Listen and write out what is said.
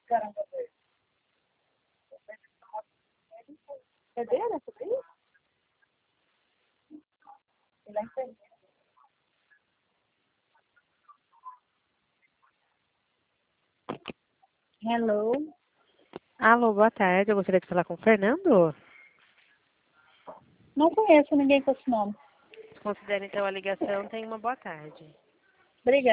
Cadeira, sobrinho? Hello. Alô, boa tarde. Eu gostaria de falar com o Fernando. Não conheço ninguém com esse nome. Considere então a ligação. Tenha uma boa tarde. Obrigada.